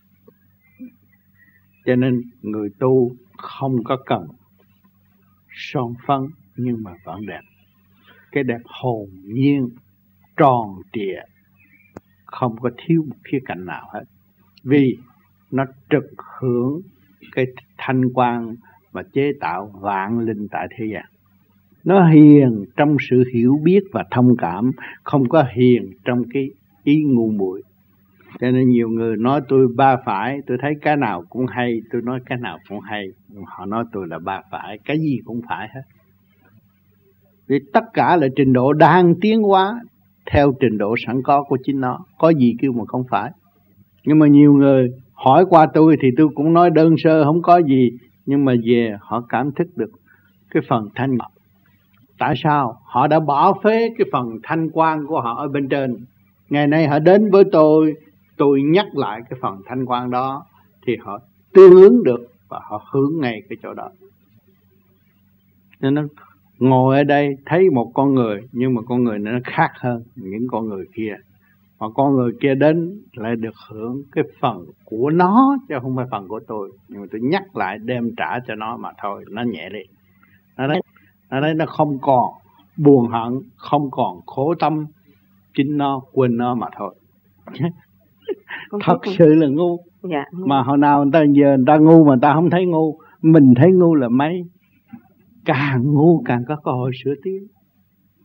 Cho nên người tu không có cần son phấn nhưng mà vẫn đẹp. Cái đẹp hồn nhiên, tròn trịa, không có thiếu một khía cạnh nào hết. Vì nó trực hưởng cái thanh quan và chế tạo vạn linh tại thế gian. Nó hiền trong sự hiểu biết và thông cảm, không có hiền trong cái ý ngu muội. Cho nên nhiều người nói tôi ba phải, tôi thấy cái nào cũng hay, tôi nói cái nào cũng hay. Họ nói tôi là ba phải, cái gì cũng phải hết. Vì tất cả là trình độ đang tiến hóa theo trình độ sẵn có của chính nó, có gì kêu mà không phải. Nhưng mà nhiều người hỏi qua tôi thì tôi cũng nói đơn sơ không có gì, nhưng mà về họ cảm thức được cái phần thanh ngọc. Tại sao? Họ đã bỏ phế cái phần thanh quan của họ ở bên trên. Ngày nay họ đến với tôi, tôi nhắc lại cái phần thanh quan đó thì họ tương ứng được và họ hướng ngay cái chỗ đó. Nên nó ngồi ở đây thấy một con người, nhưng mà con người nó khác hơn những con người kia. Mà con người kia đến lại được hưởng cái phần của nó chứ không phải phần của tôi. Nhưng mà tôi nhắc lại đem trả cho nó mà thôi, nó nhẹ đi. Nó đấy, nó đấy nó không còn buồn hận, không còn khổ tâm, chính nó quên nó mà thôi. Thật sự là ngu. Dạ, mà hồi nào người ta giờ người ta ngu mà người ta không thấy ngu, mình thấy ngu là mấy. Càng ngu càng có cơ hội sửa tiến.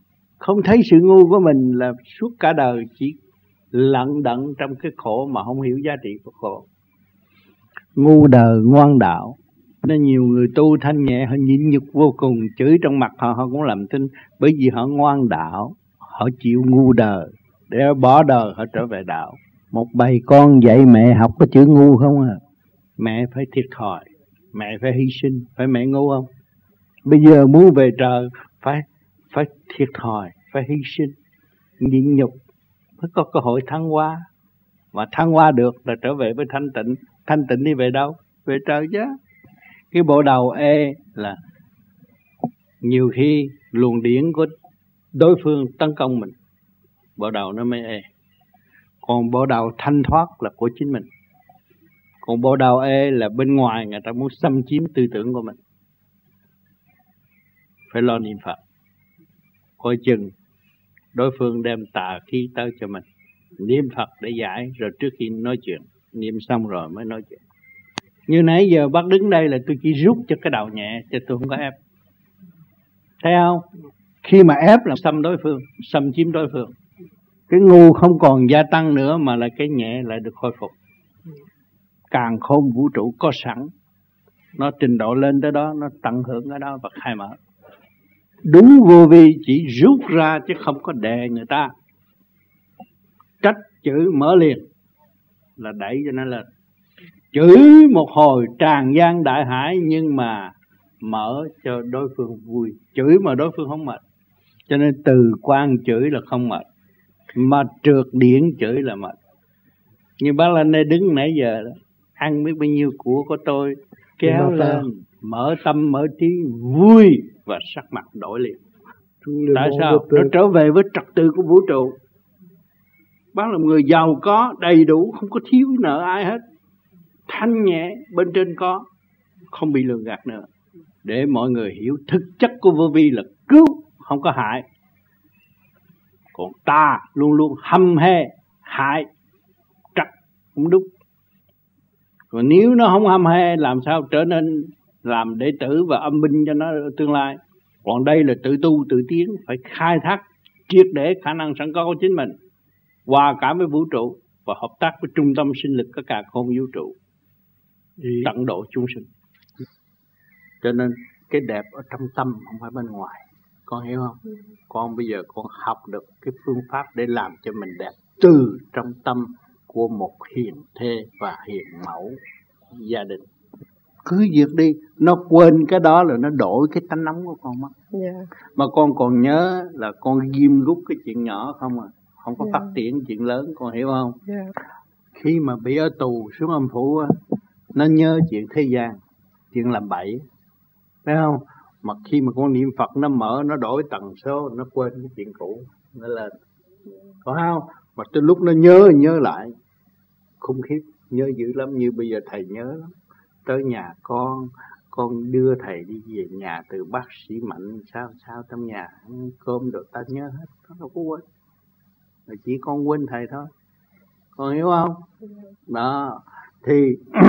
Không thấy sự ngu của mình là suốt cả đời chỉ lận đận trong cái khổ mà không hiểu giá trị của khổ. Ngu đời ngoan đạo. Nên nhiều người tu thanh nhẹ họ nhịn nhục vô cùng, chửi trong mặt họ họ cũng làm tin, bởi vì họ ngoan đạo, họ chịu ngu đời để bỏ đời họ trở về đạo. Một bầy con dạy mẹ học có chữ ngu không à? Mẹ phải thiệt thòi, mẹ phải hy sinh, phải mẹ ngu không? Bây giờ muốn về trời phải phải thiệt thòi, phải hy sinh, nhịn nhục mới có cơ hội thăng hoa. Mà thăng hoa được là trở về với thanh tịnh. Thanh tịnh đi về đâu? Về trời chứ. Cái bộ đầu ê là nhiều khi luồng điển của đối phương tấn công mình, bộ đầu nó mới ê. Còn bộ đầu thanh thoát là của chính mình. Còn bộ đầu ê là bên ngoài người ta muốn xâm chiếm tư tưởng của mình. Phải lo niệm Phật, coi chừng đối phương đem tà khí tới cho mình. Niệm Phật để giải, rồi trước khi nói chuyện, niệm xong rồi mới nói chuyện. Như nãy giờ bác đứng đây là tôi chỉ rút cho cái đầu nhẹ, chứ tôi không có ép. Thấy không? Khi mà ép là xâm đối phương, xâm chiếm đối phương. Cái ngu không còn gia tăng nữa mà là cái nhẹ lại được khôi phục. Càng khôn vũ trụ có sẵn, nó trình độ lên tới đó, nó tận hưởng ở đó và khai mở. Đúng vô vi chỉ rút ra chứ không có đè người ta. Trách chữ mở liền là đẩy cho nó lên. Chửi một hồi tràn gian đại hải, nhưng mà mở cho đối phương vui. Chửi mà đối phương không mệt. Cho nên từ quan chửi là không mệt, mà trượt điển chửi là mệt. Như bác lên đây đứng nãy giờ đó, ăn biết bao nhiêu của của tôi, kéo lên, mở tâm mở trí, vui và sắc mặt đổi liền. Tại sao? Nó trở về với trật tự của vũ trụ. Bác là một người giàu có, đầy đủ, không có thiếu nợ ai hết. Thanh nhẹ, bên trên có, không bị lường gạt nữa. Để mọi người hiểu thực chất của vô vi là cứu, không có hại. Còn ta luôn luôn hăm hê, hại, trật, không đúng. Còn nếu nó không hăm hê, làm sao trở nên làm đệ tử và âm binh cho nó tương lai. Còn đây là tự tu, tự tiến, phải khai thác triệt để khả năng sẵn có của chính mình, hòa cảm với vũ trụ và hợp tác với trung tâm sinh lực của cả không vũ trụ, tận độ chúng sinh. Cho nên cái đẹp ở trong tâm, không phải bên ngoài. Con hiểu không? Con bây giờ con học được cái phương pháp để làm cho mình đẹp từ trong tâm của một hiền thê và hiền mẫu gia đình. Cứ việc đi, nó quên cái đó là nó đổi cái tánh nóng của con mất. Yeah. Mà con còn nhớ là con ghim gút cái chuyện nhỏ không à, không có yeah. phát triển chuyện lớn, con hiểu không? Yeah. Khi mà bị ở tù xuống âm phủ, nó nhớ chuyện thế gian, chuyện làm bậy, thấy không? Mà khi mà con niệm Phật nó mở, nó đổi tần số, nó quên cái chuyện cũ, nó lên, có không? Mà tới lúc nó nhớ nhớ lại, khủng khiếp, nhớ dữ lắm. Như bây giờ thầy nhớ lắm. Tới nhà con, con đưa thầy đi về nhà từ bác sĩ Mạnh, sao sao trong nhà cơm được ta nhớ hết, nó đâu có quên. Mà chỉ con quên thầy thôi, con hiểu không? Đó, thì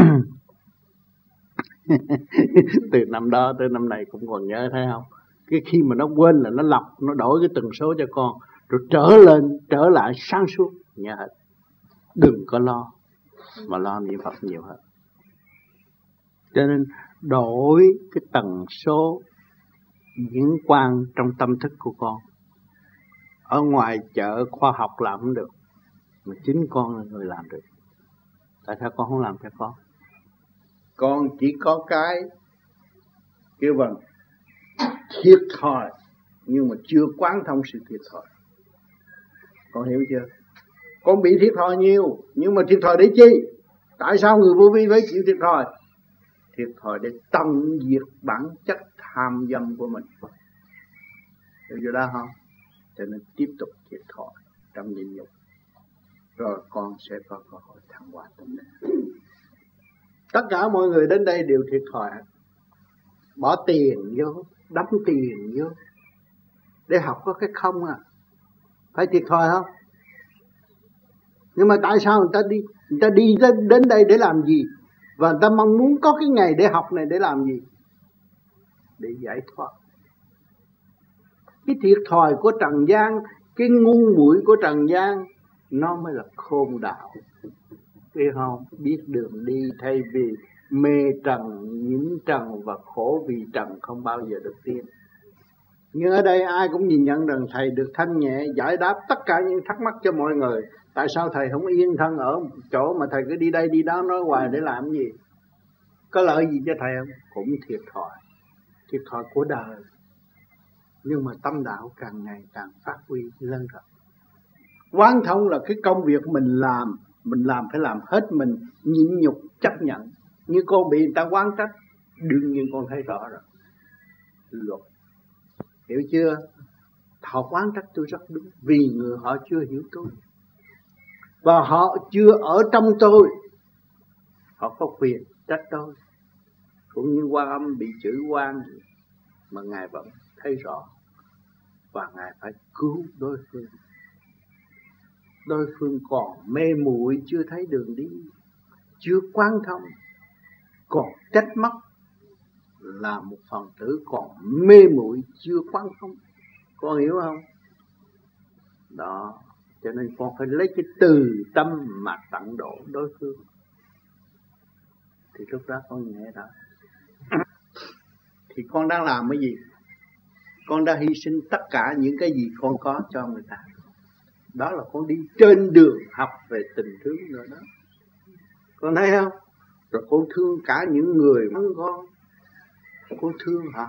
từ năm đó tới năm này cũng còn nhớ, thấy không? Cái khi mà nó quên là nó lọc, nó đổi cái tần số cho con, rồi trở lên, trở lại sáng suốt, nhớ hết. Đừng có lo, mà lo niệm Phật nhiều hơn. Cho nên đổi cái tần số diễn quang trong tâm thức của con. Ở ngoài chợ khoa học làm không được, mà chính con là người làm được. Tại sao con không làm cho con? Con chỉ có cái kêu bằng thiệt thòi, nhưng mà chưa quán thông sự thiệt thòi. Con hiểu chưa? Con bị thiệt thòi nhiều, nhưng mà thiệt thòi để chi? Tại sao người vô vi phải chịu thiệt thòi? Thiệt thòi để tận diệt bản chất tham dâm của mình. Hiểu chưa đó không? Cho nên tiếp tục thiệt thòi trong nhịn nhục, rồi con sẽ có cơ hội thăng hoa tâm linh. Tất cả mọi người đến đây đều thiệt thòi, bỏ tiền vô, đóng tiền vô để học có cái không à, phải thiệt thòi không? Nhưng mà tại sao người ta đi, người ta đi đến đây để làm gì? Và người ta mong muốn có cái ngày để học này để làm gì? Để giải thoát. Cái thiệt thòi của trần gian, cái ngu muội của trần gian, nó mới là khôn đạo. Biết không? Biết đường đi thay vì mê trần, nhiễm trần và khổ vì trần không bao giờ được tiến. Nhưng ở đây ai cũng nhìn nhận rằng thầy được thanh nhẹ, giải đáp tất cả những thắc mắc cho mọi người. Tại sao thầy không yên thân ở một chỗ mà thầy cứ đi đây đi đó nói hoài để làm gì? Có lợi gì cho thầy không? Cũng thiệt thòi, thiệt thòi của đời. Nhưng mà tâm đạo càng ngày càng phát huy lên rồi. Quán thông là cái công việc mình làm, mình làm phải làm hết mình, nhịn nhục chấp nhận. Như con bị người ta quán trách, đương nhiên con thấy rõ rồi. Luật, hiểu chưa? Họ quán trách tôi rất đúng, vì người họ chưa hiểu tôi, và họ chưa ở trong tôi, họ có quyền trách tôi. Cũng như Quan Âm bị chửi quan, mà Ngài vẫn thấy rõ, và Ngài phải cứu đối phương. Đối phương còn mê muội, chưa thấy đường đi, chưa quán thông, còn trách móc, là một phần tử còn mê muội chưa quán thông. Con hiểu không? Đó, cho nên con phải lấy cái từ tâm mà tận độ đối phương, thì lúc đó con nhẹ đó. Thì con đang làm cái gì? Con đã hy sinh tất cả những cái gì con có cho người ta. Đó là con đi trên đường học về tình thương rồi đó. Con thấy không? Rồi con thương cả những người mắng con, con thương họ.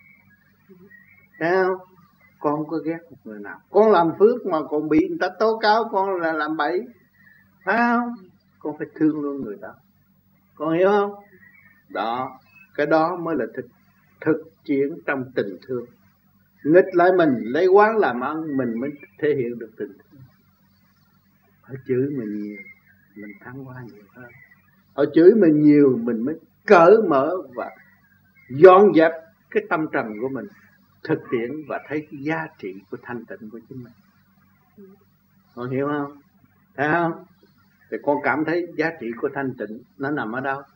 Thấy không? Con không có ghét một người nào. Con làm phước mà còn bị người ta tố cáo con là làm bậy, phải không? Con phải thương luôn người đó. Con hiểu không? Đó, cái đó mới là thực, thực chiến trong tình thương. Nghịch lại mình, lấy quán làm ăn, mình mới thể hiện được tình thương. Họ chửi mình nhiều, mình thắng qua nhiều hơn. Họ chửi mình nhiều, mình mới cởi mở và dọn dẹp cái tâm trần của mình, thực tiễn và thấy cái giá trị của thanh tịnh của chính mình. Con hiểu không? Thấy không? Thì con cảm thấy giá trị của thanh tịnh nó nằm ở đâu?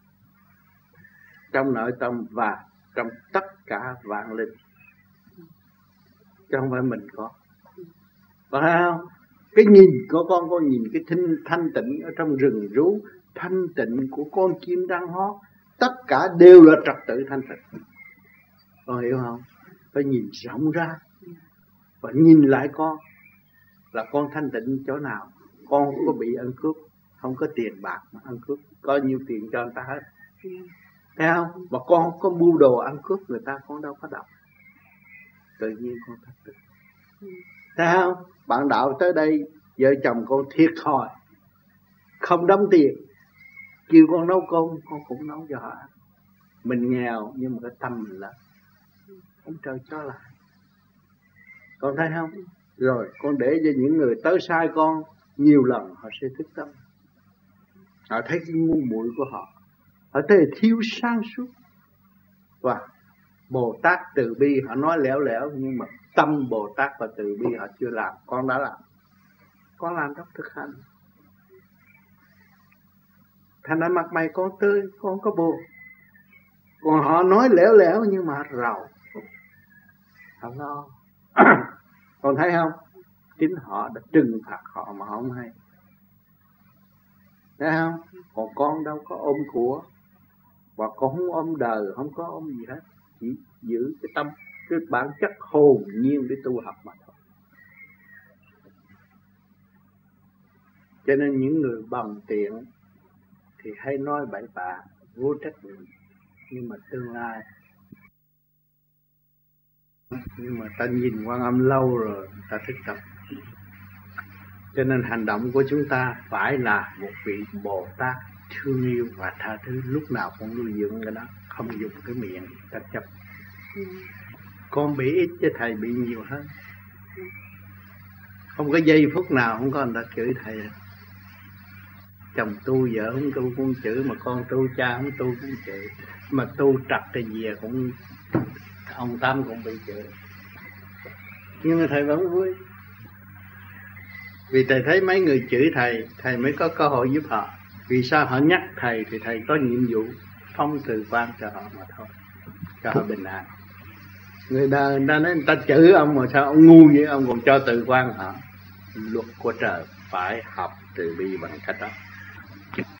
Trong nội tâm và trong tất cả vạn linh, chứ không phải mình có. Phải không? Cái nhìn của con, con nhìn cái thanh, thanh tịnh ở trong rừng rú, thanh tịnh của con chim đang hót, tất cả đều là trật tự thanh tịnh. Con hiểu không? Phải nhìn rộng ra và nhìn lại con, là con thanh tịnh chỗ nào. Con không có bị ăn cướp, không có tiền bạc mà ăn cướp, có nhiêu tiền cho người ta hết. Thấy không? Mà con không có mưu đồ ăn cướp người ta, con đâu có đọc. Tự nhiên con thanh tịnh. Thấy không? Bạn đạo tới đây, vợ chồng con thiệt thòi, không đóng tiền, kêu con nấu cơm, con cũng nấu cho họ. Mình nghèo nhưng mà cái tâm mình là ông trời cho lại. Con thấy không? Rồi con để cho những người tới sai con nhiều lần, họ sẽ thức tâm. Họ thấy cái ngu muội của họ, họ thấy thiếu sáng suốt. Và Bồ Tát từ bi, họ nói lẻo lẻo, nhưng mà tâm Bồ Tát và từ bi họ chưa làm. Con đã làm. Con làm trong thực hành. Thành ra mặt mày con tươi, con không có buồn. Còn họ nói lẻo lẻo nhưng mà rầu, họ lo. Con thấy không? Chính họ đã trừng phạt họ mà họ không hay. Thấy không? Còn con đâu có ôm của, và con không ôm đời, không có ôm gì hết. Chỉ giữ cái tâm, cái bản chất hồn nhiên để tu học mà thôi. Cho nên những người bằng tiện thì hay nói bậy bạ, vô trách nhiệm. Nhưng mà tương lai, nhưng mà ta nhìn Quan Âm lâu rồi, ta thức tâm. Cho nên hành động của chúng ta phải là một vị Bồ Tát thương yêu và tha thứ. Lúc nào cũng nuôi dưỡng cái đó, không dùng cái miệng ta chấp. Ừ. Con bị ít chứ thầy bị nhiều hơn. Không có giây phút nào không có người ta chửi thầy. Chồng tu, vợ không tu cũng chửi, mà con tu, cha không tu cũng chửi. Mà tu trật thì về cũng, ông Tám cũng bị chửi. Nhưng mà thầy vẫn vui. Vì thầy thấy mấy người chửi thầy, thầy mới có cơ hội giúp họ. Vì sao họ nhắc thầy thì thầy có nhiệm vụ phong từ quan cho họ mà thôi, cho họ bình an. Người ta, người ta nói người ta chửi ông mà sao ông ngu vậy, ông còn cho từ quan hả? Luật của trời phải học từ bi bằng cách đó.